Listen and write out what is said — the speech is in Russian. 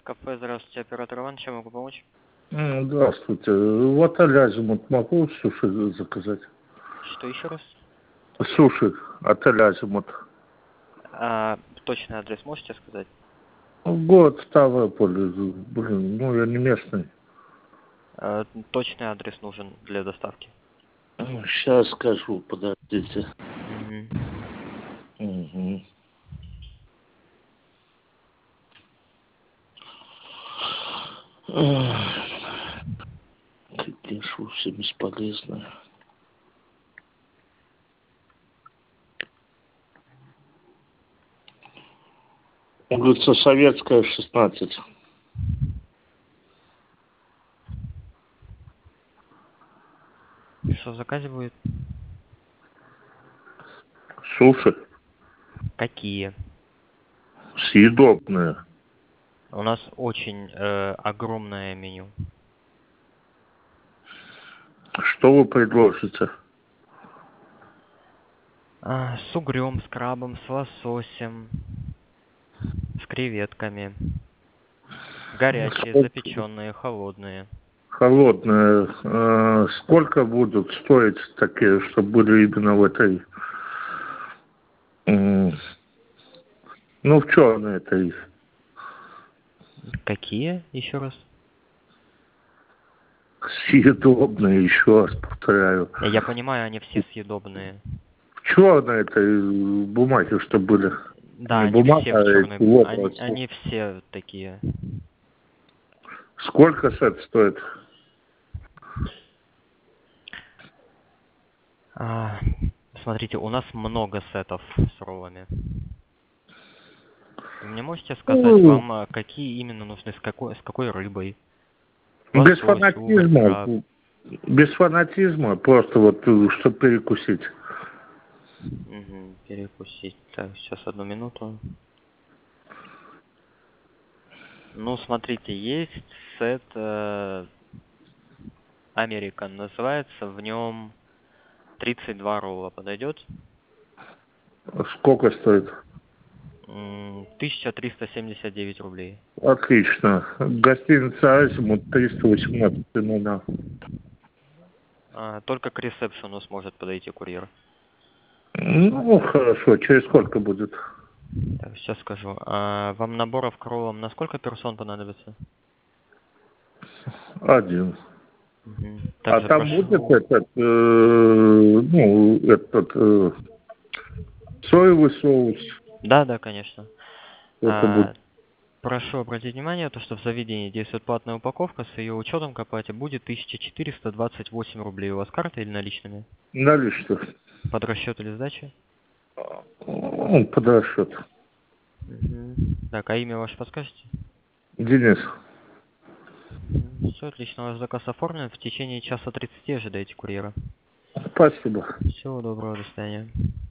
Кафе, здравствуйте, оператор Иван, чем могу помочь? Здравствуйте. В отеле Азимут могу суши заказать? Что еще раз? Суши. Отель Азимут. Точный адрес можете сказать? Город Ставрополь. Блин, я не местный. Точный адрес нужен для доставки. Сейчас скажу, подождите. Угу. Угу. Какие суши бесполезные. Улица Советская, 16. Что в заказе будет? Суши Какие? съедобные. У нас очень огромное меню. Что вы предложите? С угрём, с крабом, с лососем, с креветками. Горячие, запеченные, холодные. Холодные. Сколько будут стоить такие, чтобы были именно в этой... в черной этой... Какие? Еще раз? Съедобные, еще раз повторяю. Я понимаю, они все съедобные. В черной этой бумаге, что были. Да, Не они бумага, все в а черной. эти Они все такие. Сколько сет стоит? Смотрите, у нас много сетов с роллами. Вы мне можете сказать, вам какие именно нужны, с какой рыбой? Без Лосось, угорь, краб. фанатизма. Без фанатизма, просто вот, чтобы перекусить. Угу, перекусить. Так, сейчас одну минуту. Ну, смотрите, есть сет American, называется, в нем 32 ролла. Подойдет? Сколько стоит? 1379 рублей. Отлично. Гостиница Азимут, 318 номер. Только к ресепшену сможет подойти курьер. Хорошо. Через сколько будет? Так, сейчас скажу. Вам наборов к роллам на сколько персон понадобится? Один. Угу. А Также там прошу... будет соевый соус. Да, конечно. Это будет. Прошу обратить внимание, то, что в заведении действует платная упаковка, с ее учетом к оплате будет 1428 рублей. У вас карта или наличными? Наличных. Под расчет или сдача? Под расчет. Угу. Так, а имя ваше подскажете? Денис. Все отлично, ваш заказ оформлен. В течение часа 30 ожидайте курьера. Спасибо. Всего доброго, до свидания.